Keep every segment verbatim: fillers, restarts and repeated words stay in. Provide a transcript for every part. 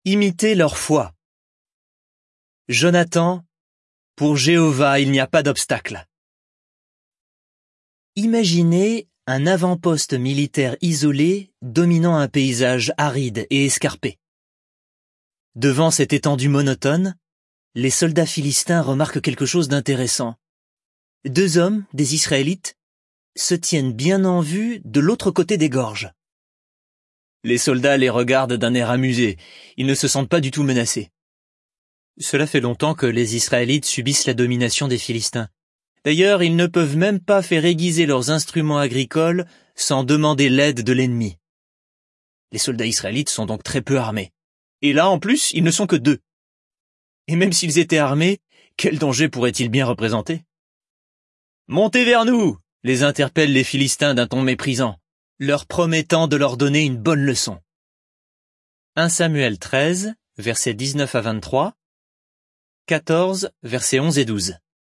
Imitez leur foi. Jonathan, pour Jéhovah il n'y a pas d'obstacle. Imaginez un avant-poste militaire isolé dominant un paysage aride et escarpé. Devant cette étendue monotone, les soldats philistins remarquent quelque chose d'intéressant. Deux hommes, des Israélites, se tiennent bien en vue de l'autre côté des gorges. Les soldats les regardent d'un air amusé, ils ne se sentent pas du tout menacés. Cela fait longtemps que les Israélites subissent la domination des Philistins. D'ailleurs, ils ne peuvent même pas faire aiguiser leurs instruments agricoles sans demander l'aide de l'ennemi. Les soldats israélites sont donc très peu armés. Et là, en plus, ils ne sont que deux. Et même s'ils étaient armés, quel danger pourraient-ils bien représenter? « Montez vers nous !» les interpellent les Philistins d'un ton méprisant, leur promettant de leur donner une bonne leçon. un Samuel treize, versets dix-neuf à vingt-trois, quatorze, versets onze et douze.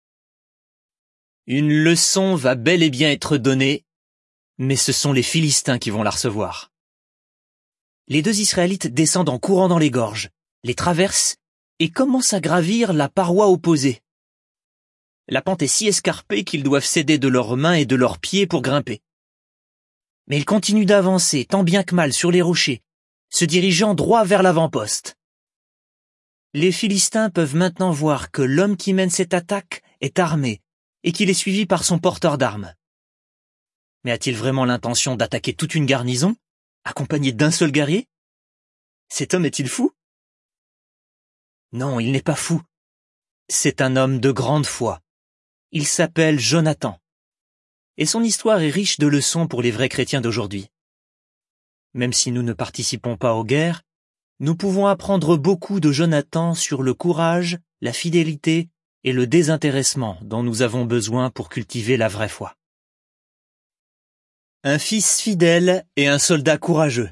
Une leçon va bel et bien être donnée, mais ce sont les Philistins qui vont la recevoir. Les deux Israélites descendent en courant dans les gorges, les traversent et commencent à gravir la paroi opposée. La pente est si escarpée qu'ils doivent s'aider de leurs mains et de leurs pieds pour grimper. Mais ils continuent d'avancer tant bien que mal sur les rochers, se dirigeant droit vers l'avant-poste. Les Philistins peuvent maintenant voir que l'homme qui mène cette attaque est armé et qu'il est suivi par son porteur d'armes. Mais a-t-il vraiment l'intention d'attaquer toute une garnison, accompagné d'un seul guerrier? Cet homme est-il fou? Non, il n'est pas fou. C'est un homme de grande foi. Il s'appelle Jonathan. Et son histoire est riche de leçons pour les vrais chrétiens d'aujourd'hui. Même si nous ne participons pas aux guerres, nous pouvons apprendre beaucoup de Jonathan sur le courage, la fidélité et le désintéressement dont nous avons besoin pour cultiver la vraie foi. Un fils fidèle et un soldat courageux.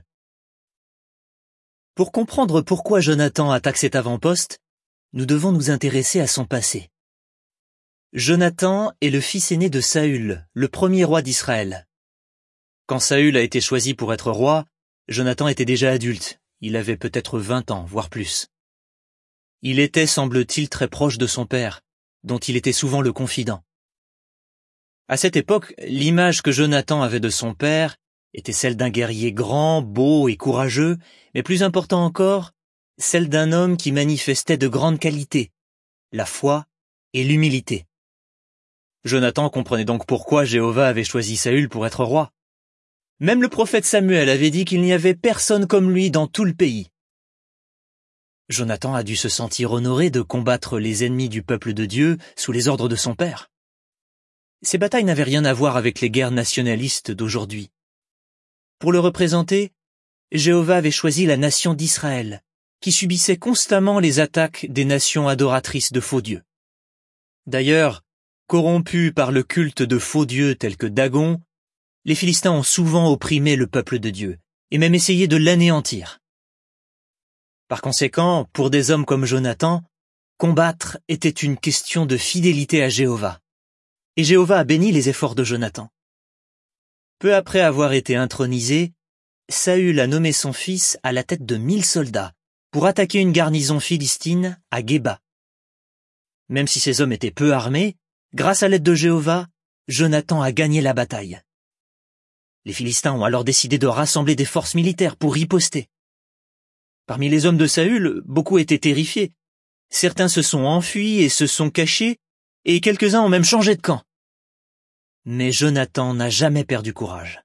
Pour comprendre pourquoi Jonathan attaque cet avant-poste, nous devons nous intéresser à son passé. Jonathan est le fils aîné de Saül, le premier roi d'Israël. Quand Saül a été choisi pour être roi, Jonathan était déjà adulte. Il avait peut-être vingt ans, voire plus. Il était, semble-t-il, très proche de son père, dont il était souvent le confident. À cette époque, l'image que Jonathan avait de son père était celle d'un guerrier grand, beau et courageux, mais plus important encore, celle d'un homme qui manifestait de grandes qualités, la foi et l'humilité. Jonathan comprenait donc pourquoi Jéhovah avait choisi Saül pour être roi. Même le prophète Samuel avait dit qu'il n'y avait personne comme lui dans tout le pays. Jonathan a dû se sentir honoré de combattre les ennemis du peuple de Dieu sous les ordres de son père. Ces batailles n'avaient rien à voir avec les guerres nationalistes d'aujourd'hui. Pour le représenter, Jéhovah avait choisi la nation d'Israël, qui subissait constamment les attaques des nations adoratrices de faux dieux. D'ailleurs, corrompus par le culte de faux dieux tels que Dagon, les Philistins ont souvent opprimé le peuple de Dieu, et même essayé de l'anéantir. Par conséquent, pour des hommes comme Jonathan, combattre était une question de fidélité à Jéhovah. Et Jéhovah a béni les efforts de Jonathan. Peu après avoir été intronisé, Saül a nommé son fils à la tête de mille soldats pour attaquer une garnison philistine à Géba. Même si ces hommes étaient peu armés, grâce à l'aide de Jéhovah, Jonathan a gagné la bataille. Les Philistins ont alors décidé de rassembler des forces militaires pour riposter. Parmi les hommes de Saül, beaucoup étaient terrifiés. Certains se sont enfuis et se sont cachés, et quelques-uns ont même changé de camp. Mais Jonathan n'a jamais perdu courage.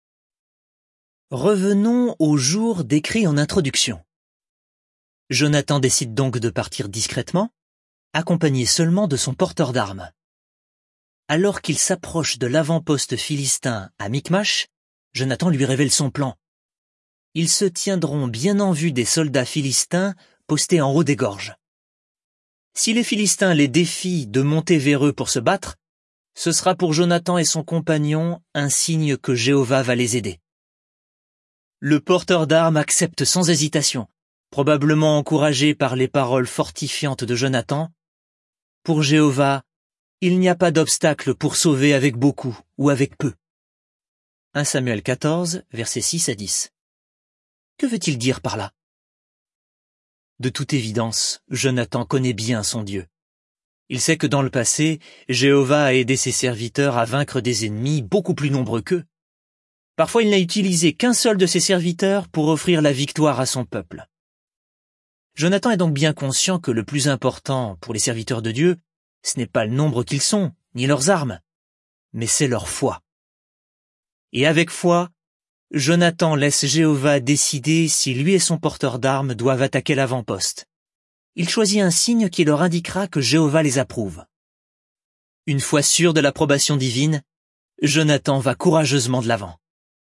Revenons au jour décrit en introduction. Jonathan décide donc de partir discrètement, accompagné seulement de son porteur d'armes. Alors qu'il s'approche de l'avant-poste philistin à Micmash, Jonathan lui révèle son plan. Ils se tiendront bien en vue des soldats philistins postés en haut des gorges. Si les Philistins les défient de monter vers eux pour se battre, ce sera pour Jonathan et son compagnon un signe que Jéhovah va les aider. Le porteur d'armes accepte sans hésitation, probablement encouragé par les paroles fortifiantes de Jonathan. Pour Jéhovah, il n'y a pas d'obstacle pour sauver avec beaucoup ou avec peu. un Samuel quatorze, versets six à dix. Que veut-il dire par là? De toute évidence, Jonathan connaît bien son Dieu. Il sait que dans le passé, Jéhovah a aidé ses serviteurs à vaincre des ennemis beaucoup plus nombreux qu'eux. Parfois, il n'a utilisé qu'un seul de ses serviteurs pour offrir la victoire à son peuple. Jonathan est donc bien conscient que le plus important pour les serviteurs de Dieu, ce n'est pas le nombre qu'ils sont, ni leurs armes, mais c'est leur foi. Et avec foi, Jonathan laisse Jéhovah décider si lui et son porteur d'armes doivent attaquer l'avant-poste. Il choisit un signe qui leur indiquera que Jéhovah les approuve. Une fois sûr de l'approbation divine, Jonathan va courageusement de l'avant.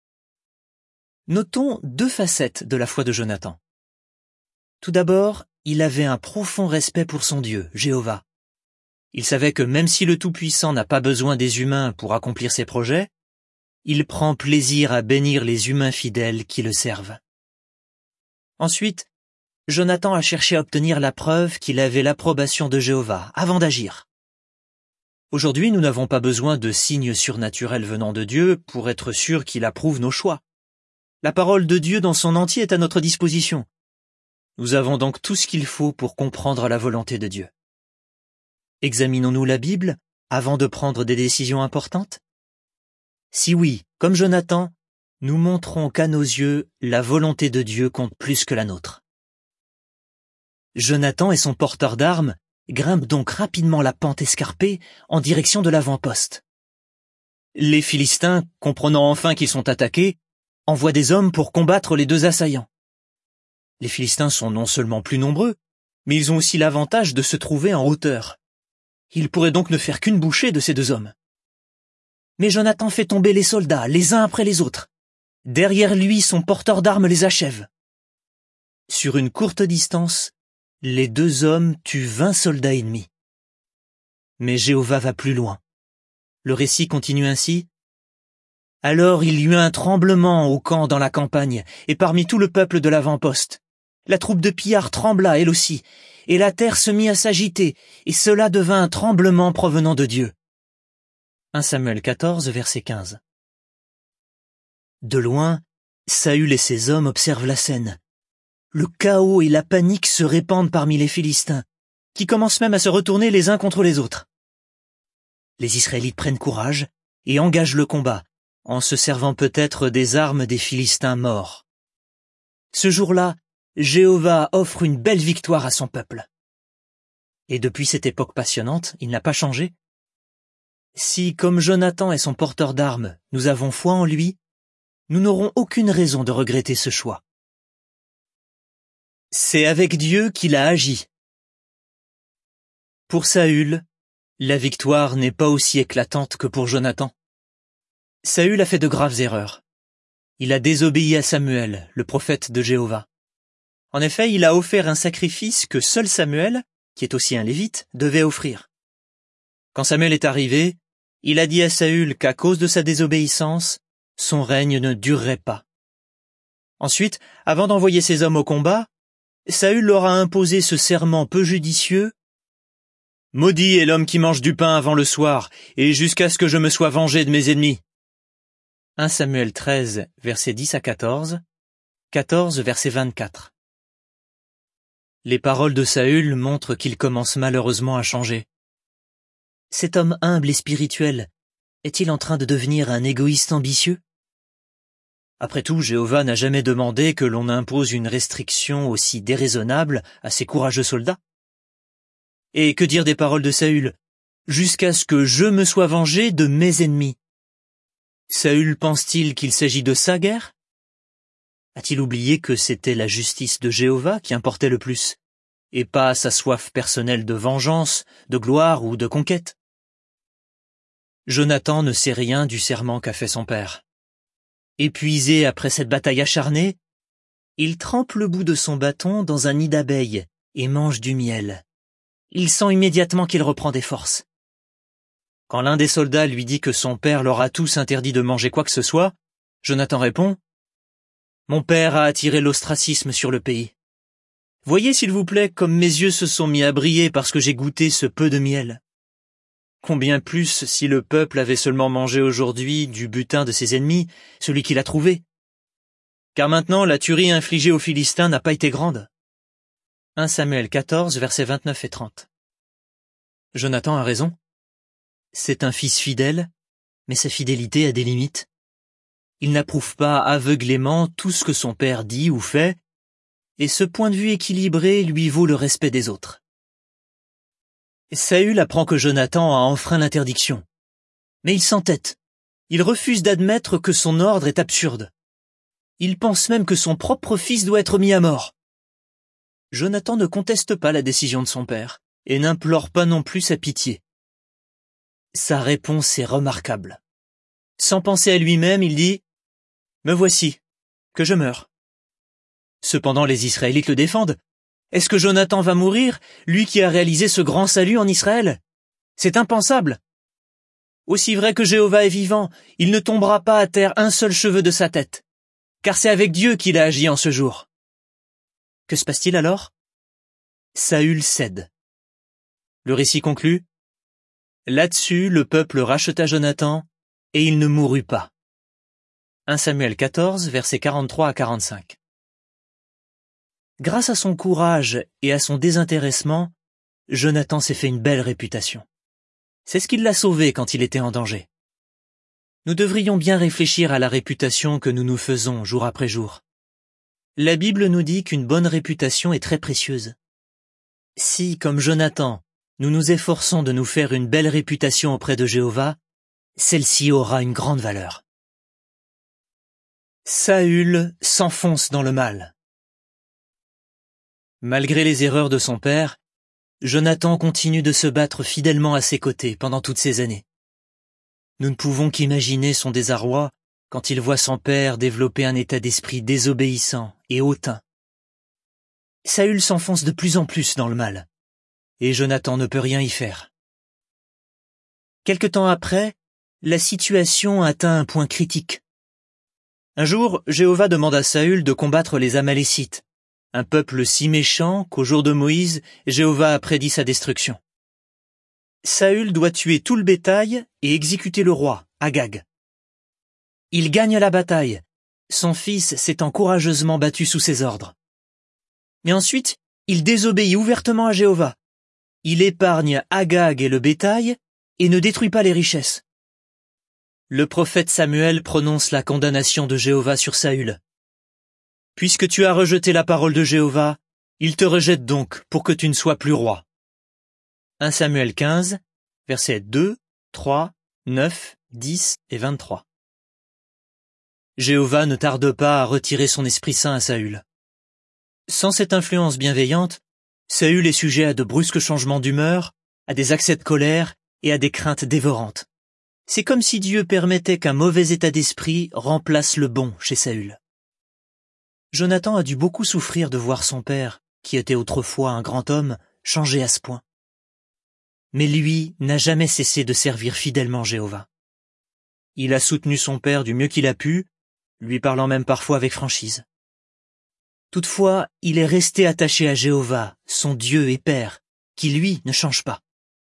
Notons deux facettes de la foi de Jonathan. Tout d'abord, il avait un profond respect pour son Dieu, Jéhovah. Il savait que même si le Tout-Puissant n'a pas besoin des humains pour accomplir ses projets, il prend plaisir à bénir les humains fidèles qui le servent. Ensuite, Jonathan a cherché à obtenir la preuve qu'il avait l'approbation de Jéhovah avant d'agir. Aujourd'hui, nous n'avons pas besoin de signes surnaturels venant de Dieu pour être sûrs qu'il approuve nos choix. La parole de Dieu dans son entier est à notre disposition. Nous avons donc tout ce qu'il faut pour comprendre la volonté de Dieu. Examinons-nous la Bible avant de prendre des décisions importantes? Si oui, comme Jonathan, nous montrons qu'à nos yeux, la volonté de Dieu compte plus que la nôtre. Jonathan et son porteur d'armes grimpent donc rapidement la pente escarpée en direction de l'avant-poste. Les Philistins, comprenant enfin qu'ils sont attaqués, envoient des hommes pour combattre les deux assaillants. Les Philistins sont non seulement plus nombreux, mais ils ont aussi l'avantage de se trouver en hauteur. Ils pourraient donc ne faire qu'une bouchée de ces deux hommes. Mais Jonathan fait tomber les soldats, les uns après les autres. Derrière lui, son porteur d'armes les achève. Sur une courte distance, les deux hommes tuent vingt soldats ennemis. Mais Jéhovah va plus loin. Le récit continue ainsi. Alors il y eut un tremblement au camp dans la campagne, et parmi tout le peuple de l'avant-poste. La troupe de pillards trembla elle aussi, et la terre se mit à s'agiter, et cela devint un tremblement provenant de Dieu. un Samuel quatorze, verset quinze. De loin, Saül et ses hommes observent la scène. Le chaos et la panique se répandent parmi les Philistins, qui commencent même à se retourner les uns contre les autres. Les Israélites prennent courage et engagent le combat, en se servant peut-être des armes des Philistins morts. Ce jour-là, Jéhovah offre une belle victoire à son peuple. Et depuis cette époque passionnante, il n'a pas changé. Si, comme Jonathan et son porteur d'armes, nous avons foi en lui, nous n'aurons aucune raison de regretter ce choix. C'est avec Dieu qu'il a agi. Pour Saül, la victoire n'est pas aussi éclatante que pour Jonathan. Saül a fait de graves erreurs. Il a désobéi à Samuel, le prophète de Jéhovah. En effet, il a offert un sacrifice que seul Samuel, qui est aussi un lévite, devait offrir. Quand Samuel est arrivé, il a dit à Saül qu'à cause de sa désobéissance, son règne ne durerait pas. Ensuite, avant d'envoyer ses hommes au combat, Saül leur a imposé ce serment peu judicieux. « Maudit est l'homme qui mange du pain avant le soir, et jusqu'à ce que je me sois vengé de mes ennemis. » un Samuel treize, versets dix à quatorze, quatorze, verset vingt-quatre. Les paroles de Saül montrent qu'il commence malheureusement à changer. Cet homme humble et spirituel, est-il en train de devenir un égoïste ambitieux? Après tout, Jéhovah n'a jamais demandé que l'on impose une restriction aussi déraisonnable à ses courageux soldats. Et que dire des paroles de Saül? Jusqu'à ce que je me sois vengé de mes ennemis. Saül pense-t-il qu'il s'agit de sa guerre? A-t-il oublié que c'était la justice de Jéhovah qui importait le plus, et pas sa soif personnelle de vengeance, de gloire ou de conquête? Jonathan ne sait rien du serment qu'a fait son père. Épuisé après cette bataille acharnée, il trempe le bout de son bâton dans un nid d'abeilles et mange du miel. Il sent immédiatement qu'il reprend des forces. Quand l'un des soldats lui dit que son père leur a tous interdit de manger quoi que ce soit, Jonathan répond « Mon père a attiré l'ostracisme sur le pays. Voyez s'il vous plaît comme mes yeux se sont mis à briller parce que j'ai goûté ce peu de miel. Combien plus si le peuple avait seulement mangé aujourd'hui du butin de ses ennemis, celui qu'il a trouvé. Car maintenant la tuerie infligée aux Philistins n'a pas été grande. » un Samuel quatorze, versets vingt-neuf et trente. Jonathan a raison. C'est un fils fidèle, mais sa fidélité a des limites. Il n'approuve pas aveuglément tout ce que son père dit ou fait, et ce point de vue équilibré lui vaut le respect des autres. Saül apprend que Jonathan a enfreint l'interdiction, mais il s'entête. Il refuse d'admettre que son ordre est absurde. Il pense même que son propre fils doit être mis à mort. Jonathan ne conteste pas la décision de son père, et n'implore pas non plus sa pitié. Sa réponse est remarquable. Sans penser à lui-même, il dit « Me voici, que je meure ». Cependant les Israélites le défendent. Est-ce que Jonathan va mourir, lui qui a réalisé ce grand salut en Israël? C'est impensable. Aussi vrai que Jéhovah est vivant, il ne tombera pas à terre un seul cheveu de sa tête, car c'est avec Dieu qu'il a agi en ce jour. Que se passe-t-il alors? Saül cède. Le récit conclut. Là-dessus, le peuple racheta Jonathan, et il ne mourut pas. un Samuel quatorze, versets quarante-trois à quarante-cinq. Grâce à son courage et à son désintéressement, Jonathan s'est fait une belle réputation. C'est ce qui l'a sauvé quand il était en danger. Nous devrions bien réfléchir à la réputation que nous nous faisons jour après jour. La Bible nous dit qu'une bonne réputation est très précieuse. Si, comme Jonathan, nous nous efforçons de nous faire une belle réputation auprès de Jéhovah, celle-ci aura une grande valeur. Saül s'enfonce dans le mal. Malgré les erreurs de son père, Jonathan continue de se battre fidèlement à ses côtés pendant toutes ces années. Nous ne pouvons qu'imaginer son désarroi quand il voit son père développer un état d'esprit désobéissant et hautain. Saül s'enfonce de plus en plus dans le mal, et Jonathan ne peut rien y faire. Quelque temps après, la situation atteint un point critique. Un jour, Jéhovah demande à Saül de combattre les Amalécites, un peuple si méchant qu'au jour de Moïse, Jéhovah a prédit sa destruction. Saül doit tuer tout le bétail et exécuter le roi, Agag. Il gagne la bataille, son fils s'étant courageusement battu sous ses ordres. Mais ensuite, il désobéit ouvertement à Jéhovah. Il épargne Agag et le bétail et ne détruit pas les richesses. Le prophète Samuel prononce la condamnation de Jéhovah sur Saül. Puisque tu as rejeté la parole de Jéhovah, il te rejette donc pour que tu ne sois plus roi. un Samuel quinze, versets deux, trois, neuf, dix et vingt-trois. Jéhovah ne tarde pas à retirer son Esprit Saint à Saül. Sans cette influence bienveillante, Saül est sujet à de brusques changements d'humeur, à des accès de colère et à des craintes dévorantes. C'est comme si Dieu permettait qu'un mauvais état d'esprit remplace le bon chez Saül. Jonathan a dû beaucoup souffrir de voir son père, qui était autrefois un grand homme, changer à ce point. Mais lui n'a jamais cessé de servir fidèlement Jéhovah. Il a soutenu son père du mieux qu'il a pu, lui parlant même parfois avec franchise. Toutefois, il est resté attaché à Jéhovah, son Dieu et Père, qui lui ne change pas.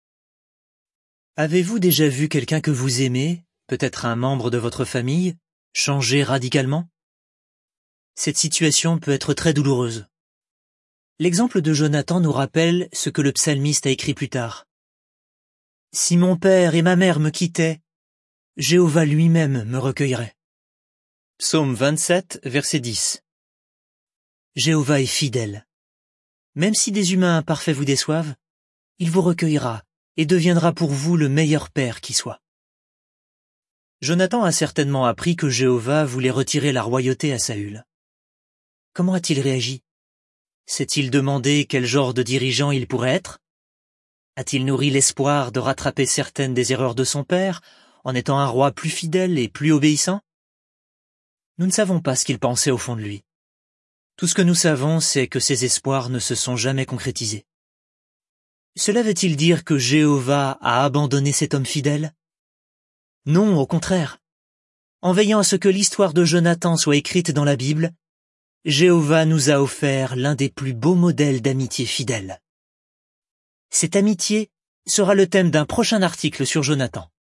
Avez-vous déjà vu quelqu'un que vous aimez, peut-être un membre de votre famille, changer radicalement? Cette situation peut être très douloureuse. L'exemple de Jonathan nous rappelle ce que le psalmiste a écrit plus tard. « Si mon père et ma mère me quittaient, Jéhovah lui-même me recueillerait. » Psaume vingt-sept, verset dix. Jéhovah est fidèle. Même si des humains imparfaits vous déçoivent, il vous recueillera et deviendra pour vous le meilleur père qui soit. Jonathan a certainement appris que Jéhovah voulait retirer la royauté à Saül. Comment a-t-il réagi? S'est-il demandé quel genre de dirigeant il pourrait être? A-t-il nourri l'espoir de rattraper certaines des erreurs de son père, en étant un roi plus fidèle et plus obéissant? Nous ne savons pas ce qu'il pensait au fond de lui. Tout ce que nous savons, c'est que ses espoirs ne se sont jamais concrétisés. Cela veut-il dire que Jéhovah a abandonné cet homme fidèle? Non, au contraire. En veillant à ce que l'histoire de Jonathan soit écrite dans la Bible, Jéhovah nous a offert l'un des plus beaux modèles d'amitié fidèle. Cette amitié sera le thème d'un prochain article sur Jonathan.